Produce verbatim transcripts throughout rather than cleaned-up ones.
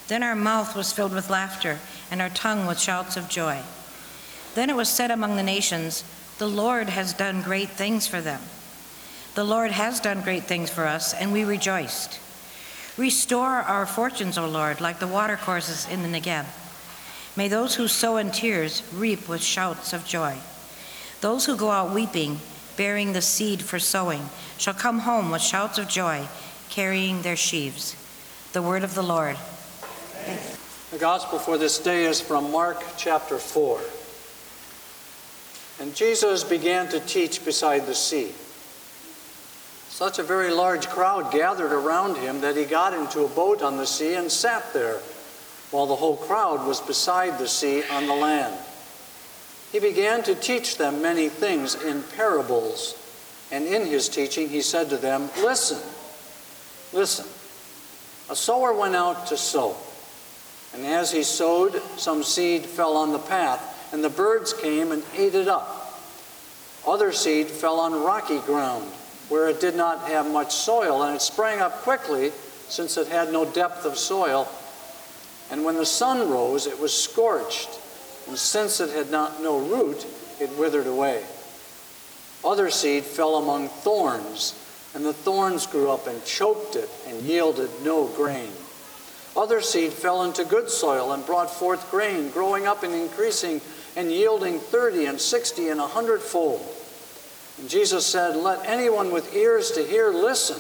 Then our mouth was filled with laughter, and our tongue with shouts of joy. Then it was said among the nations, the Lord has done great things for them. The Lord has done great things for us, and we rejoiced. Restore our fortunes, O Lord, like the watercourses in the Negeb. May those who sow in tears reap with shouts of joy. Those who go out weeping, bearing the seed for sowing, shall come home with shouts of joy, carrying their sheaves. The word of the Lord. The gospel for this day is from Mark chapter four. And Jesus began to teach beside the sea. Such a very large crowd gathered around him that he got into a boat on the sea and sat there, while the whole crowd was beside the sea on the land. He began to teach them many things in parables, and in his teaching he said to them, Listen, listen. A sower went out to sow, and as he sowed, some seed fell on the path, and the birds came and ate it up. Other seed fell on rocky ground, where it did not have much soil, and it sprang up quickly, since it had no depth of soil. And when the sun rose, it was scorched, and since it had not no root, it withered away. Other seed fell among thorns, and the thorns grew up and choked it, and yielded no grain. Other seed fell into good soil and brought forth grain, growing up and increasing, and yielding thirty and sixty and a hundredfold. And Jesus said, Let anyone with ears to hear listen.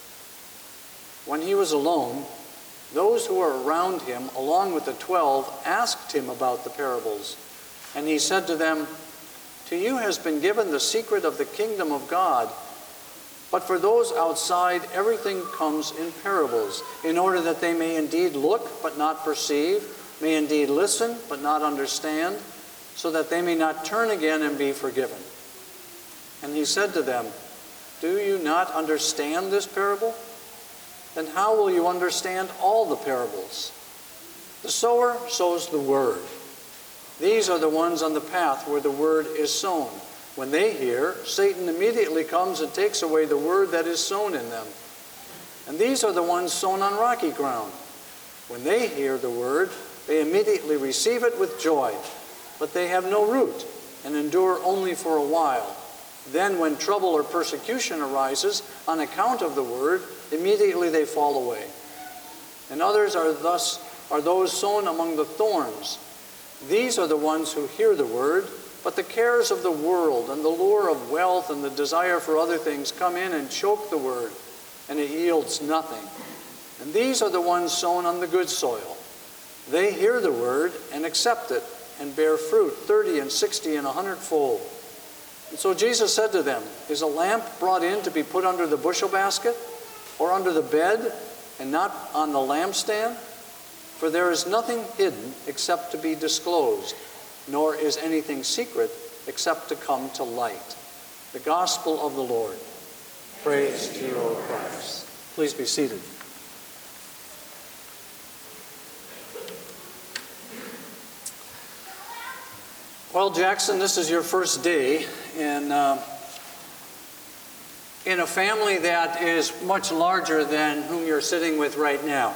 When he was alone, those who were around him, along with the twelve, asked him about the parables. And he said to them, To you has been given the secret of the kingdom of God, but for those outside everything comes in parables, in order that they may indeed look but not perceive, may indeed listen but not understand, so that they may not turn again and be forgiven. And he said to them, Do you not understand this parable? Then how will you understand all the parables? The sower sows the word. These are the ones on the path where the word is sown. When they hear, Satan immediately comes and takes away the word that is sown in them. And these are the ones sown on rocky ground. When they hear the word, they immediately receive it with joy. But they have no root and endure only for a while. Then when trouble or persecution arises on account of the word, immediately they fall away. And others are thus are those sown among the thorns. These are the ones who hear the word, but the cares of the world and the lure of wealth and the desire for other things come in and choke the word, and it yields nothing. And these are the ones sown on the good soil. They hear the word and accept it and bear fruit, thirty and sixty and a hundredfold. And so Jesus said to them, Is a lamp brought in to be put under the bushel basket, or under the bed, and not on the lampstand? For there is nothing hidden except to be disclosed, nor is anything secret except to come to light. The gospel of the Lord. Praise to you, O Christ. Please be seated. Well, Jackson, this is your first day in, uh, in a family that is much larger than whom you're sitting with right now.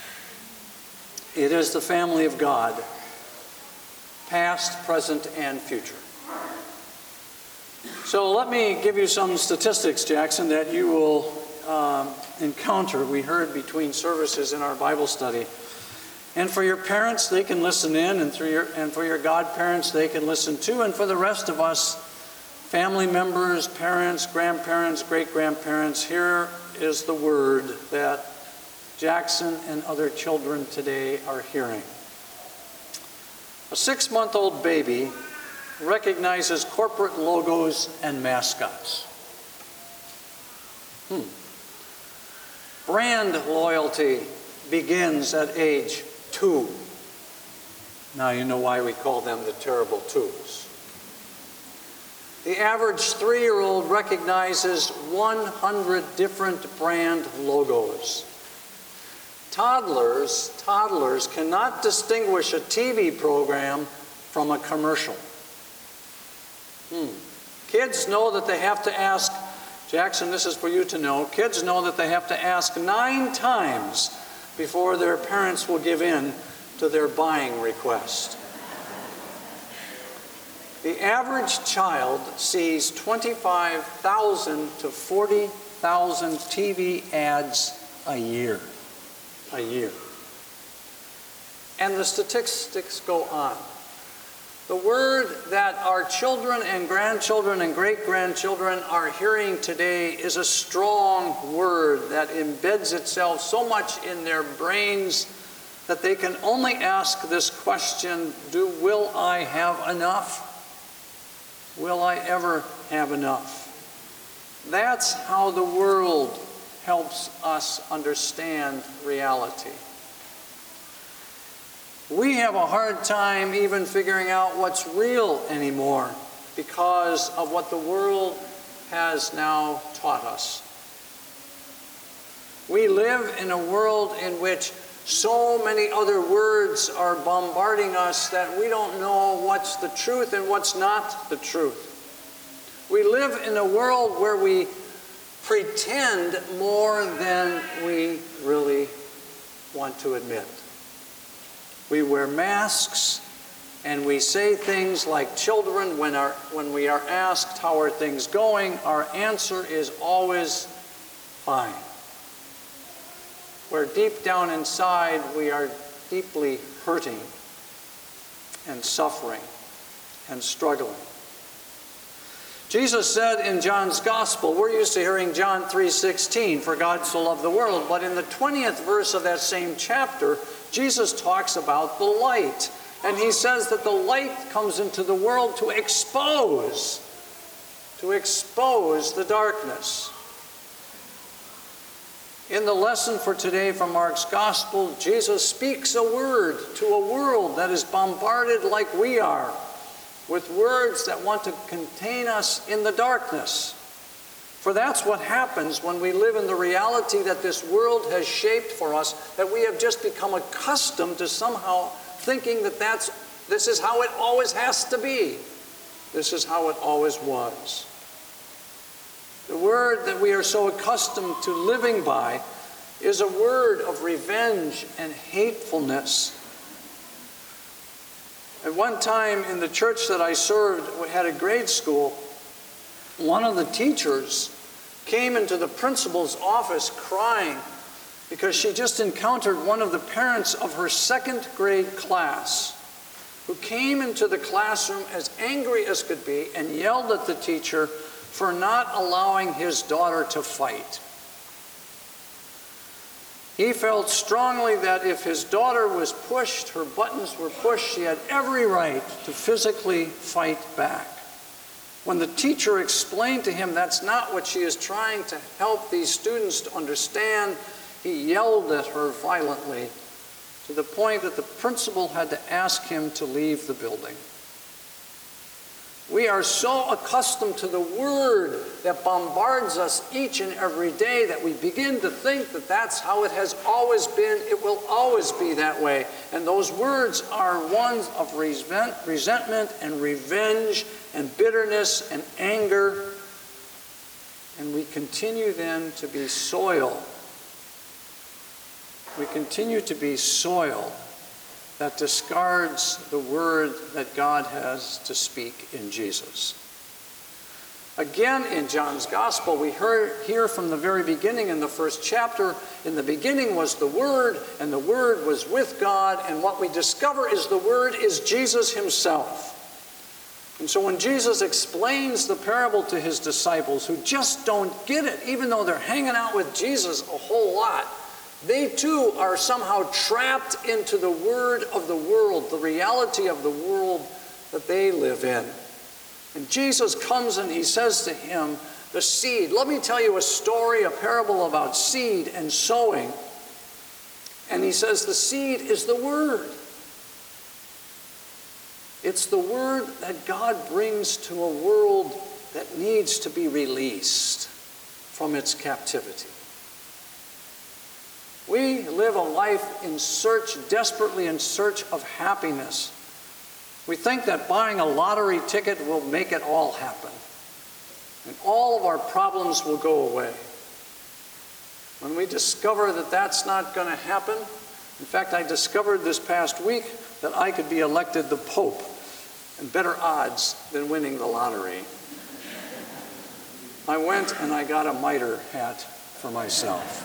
It is the family of God, past, present, and future. So let me give you some statistics, Jackson, that you will um, encounter. We heard between services in our Bible study. And for your parents, they can listen in, and through your and for your godparents, they can listen too. And for the rest of us, family members, parents, grandparents, great-grandparents, here is the word that Jackson and other children today are hearing. A six-month-old baby recognizes corporate logos and mascots. Hmm. Brand loyalty begins at age two. Now you know why we call them the terrible twos. The average three-year-old recognizes one hundred different brand logos. Toddlers, toddlers cannot distinguish a T V program from a commercial. Hmm. Kids know that they have to ask, Jackson, this is for you to know, kids know that they have to ask nine times before their parents will give in to their buying request. The average child sees twenty-five thousand to forty thousand T V ads a year. A year. And the statistics go on. The word that our children and grandchildren and great-grandchildren are hearing today is a strong word that embeds itself so much in their brains that they can only ask this question, do, will I have enough? Will I ever have enough? That's how the world helps us understand reality. We have a hard time even figuring out what's real anymore because of what the world has now taught us. We live in a world in which so many other words are bombarding us that we don't know what's the truth and what's not the truth. We live in a world where we pretend more than we really want to admit. We wear masks and we say things like children when, our, when we are asked, how are things going? Our answer is always fine. Where deep down inside we are deeply hurting and suffering and struggling. Jesus said in John's Gospel, we're used to hearing John three sixteen, for God so loved the world, but in the twentieth verse of that same chapter, Jesus talks about the light. And he says that the light comes into the world to expose, to expose the darkness. In the lesson for today from Mark's Gospel, Jesus speaks a word to a world that is bombarded like we are, with words that want to contain us in the darkness. For that's what happens when we live in the reality that this world has shaped for us, that we have just become accustomed to somehow thinking that that's, this is how it always has to be. This is how it always was. The word that we are so accustomed to living by is a word of revenge and hatefulness. At one time in the church that I served, we had a grade school. One of the teachers came into the principal's office crying because she just encountered one of the parents of her second grade class who came into the classroom as angry as could be and yelled at the teacher for not allowing his daughter to fight. He felt strongly that if his daughter was pushed, her buttons were pushed, she had every right to physically fight back. When the teacher explained to him that's not what she is trying to help these students to understand, he yelled at her violently to the point that the principal had to ask him to leave the building. We are so accustomed to the word that bombards us each and every day that we begin to think that that's how it has always been, it will always be that way. And those words are ones of resent, resentment and revenge and bitterness and anger. And we continue then to be soil. We continue to be soil that discards the word that God has to speak in Jesus. Again, in John's Gospel, we heard, hear from the very beginning in the first chapter, in the beginning was the Word, and the Word was with God, and what we discover is the Word is Jesus himself. And so when Jesus explains the parable to his disciples who just don't get it, even though they're hanging out with Jesus a whole lot, they too are somehow trapped into the word of the world, the reality of the world that they live in. And Jesus comes and he says to him, the seed. Let me tell you a story, a parable about seed and sowing. And he says the seed is the word. It's the word that God brings to a world that needs to be released from its captivity. We live a life in search, desperately in search of happiness. We think that buying a lottery ticket will make it all happen, and all of our problems will go away. when we discover that that's not going to happen, in fact, I discovered this past week that I could be elected the Pope, and better odds than winning the lottery. I went and I got a mitre hat for myself.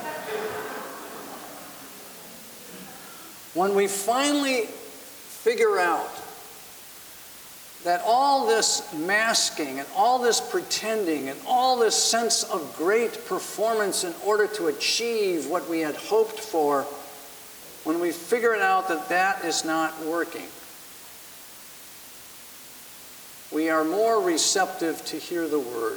When we finally figure out that all this masking and all this pretending and all this sense of great performance in order to achieve what we had hoped for, when we figure it out that that is not working, we are more receptive to hear the word.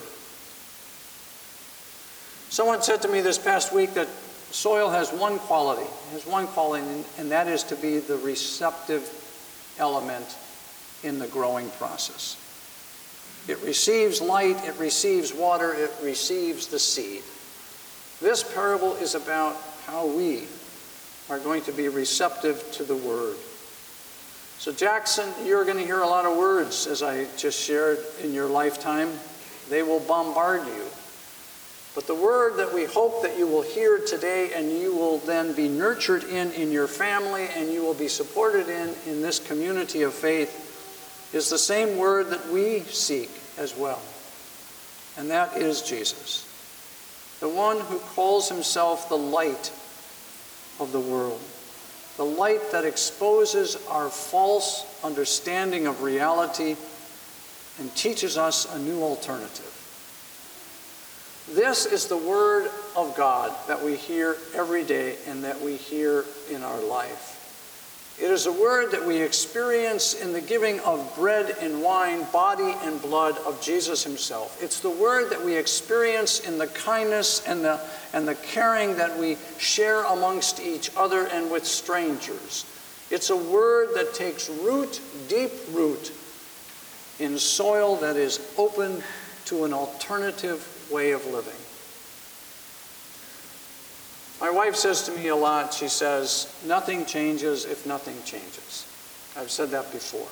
Someone said to me this past week that soil has one quality, has one quality, and that is to be the receptive element in the growing process. It receives light, it receives water, it receives the seed. This parable is about how we are going to be receptive to the word. So Jackson, you're going to hear a lot of words, as I just shared, in your lifetime. They will bombard you. But the word that we hope that you will hear today and you will then be nurtured in in your family and you will be supported in in this community of faith is the same word that we seek as well. And that is Jesus, the one who calls himself the light of the world, the light that exposes our false understanding of reality and teaches us a new alternative. This is the word of God that we hear every day and that we hear in our life. It is a word that we experience in the giving of bread and wine, body and blood of Jesus himself. It's the word that we experience in the kindness and the, and the caring that we share amongst each other and with strangers. It's a word that takes root, deep root, in soil that is open to an alternative way of living. My wife says to me a lot, she says, nothing changes if nothing changes. I've said that before.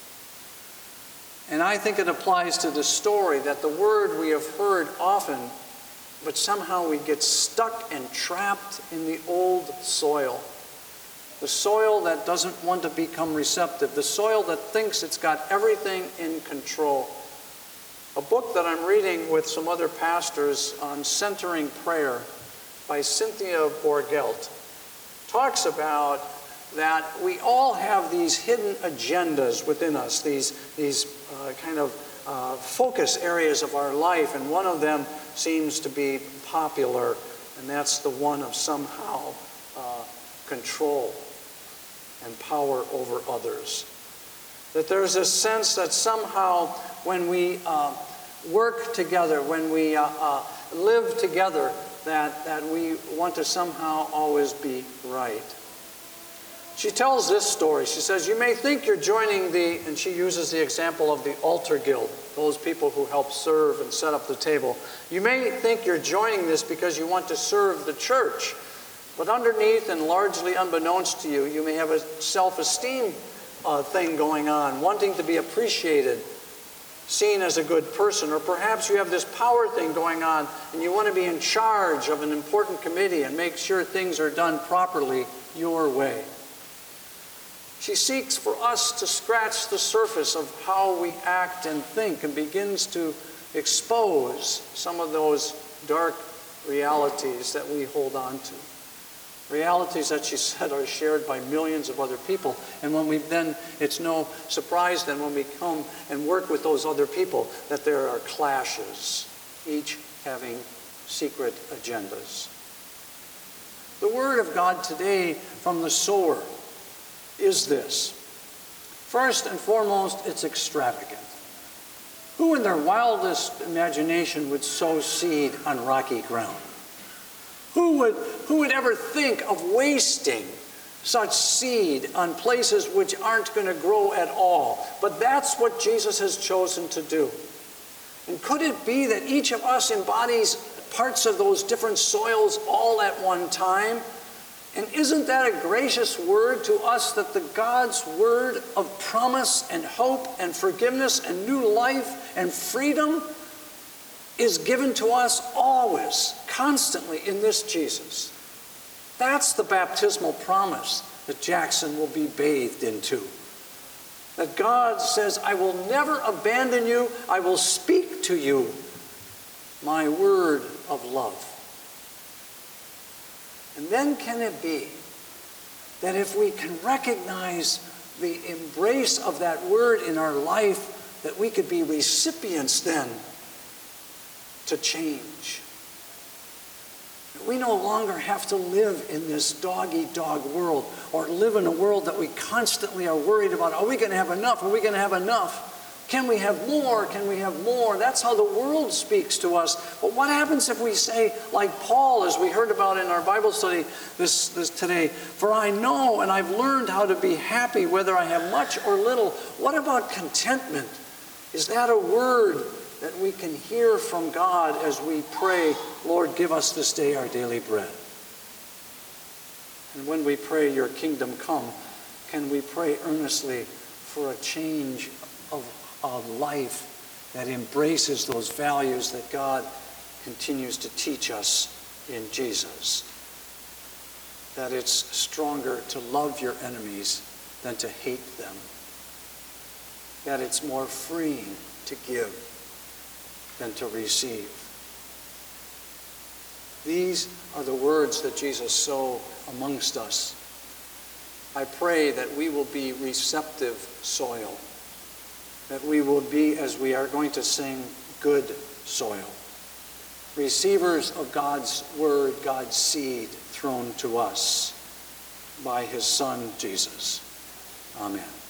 And I think it applies to the story that the word we have heard often, but somehow we get stuck and trapped in the old soil. The soil that doesn't want to become receptive. The soil that thinks it's got everything in control. A book that I'm reading with some other pastors on centering prayer by Cynthia Borgelt talks about that we all have these hidden agendas within us, these, these uh, kind of uh, focus areas of our life, and one of them seems to be popular, and that's the one of somehow uh, control and power over others. That there's a sense that somehow when we uh, work together, when we uh, uh, live together, that, that we want to somehow always be right. She tells this story. She says, you may think you're joining the, and she uses the example of the altar guild, those people who help serve and set up the table. You may think you're joining this because you want to serve the church, but underneath and largely unbeknownst to you, you may have a self-esteem uh, thing going on, wanting to be appreciated, seen as a good person, or perhaps you have this power thing going on and you want to be in charge of an important committee and make sure things are done properly your way. She seeks for us to scratch the surface of how we act and think and begins to expose some of those dark realities that we hold on to. Realities that she said are shared by millions of other people. And when we then, it's no surprise then when we come and work with those other people that there are clashes, each having secret agendas. The word of God today from the sower is this. First and foremost, it's extravagant. Who in their wildest imagination would sow seed on rocky ground? Who would, who would ever think of wasting such seed on places which aren't going to grow at all? But that's what Jesus has chosen to do. And could it be that each of us embodies parts of those different soils all at one time? And isn't that a gracious word to us, that the God's word of promise and hope and forgiveness and new life and freedom is given to us always, constantly in this Jesus. That's the baptismal promise that Jackson will be bathed into. That God says, I will never abandon you, I will speak to you my word of love. And then can it be that if we can recognize the embrace of that word in our life, that we could be recipients then to change? We no longer have to live in this dog-eat-dog world, or live in a world that we constantly are worried about. Are we going to have enough? Are we going to have enough? Can we have more? Can we have more? That's how the world speaks to us. But what happens if we say, like Paul, as we heard about in our Bible study this, this today, for I know and I've learned how to be happy whether I have much or little. What about contentment? Is that a word that we can hear from God as we pray, Lord, give us this day our daily bread? And when we pray, your kingdom come, can we pray earnestly for a change of, of life that embraces those values that God continues to teach us in Jesus? That it's stronger to love your enemies than to hate them. That it's more freeing to give than to receive. These are the words that Jesus sowed amongst us. I pray that we will be receptive soil, that we will be, as we are going to sing, good soil, receivers of God's word, God's seed thrown to us by his Son, Jesus. Amen.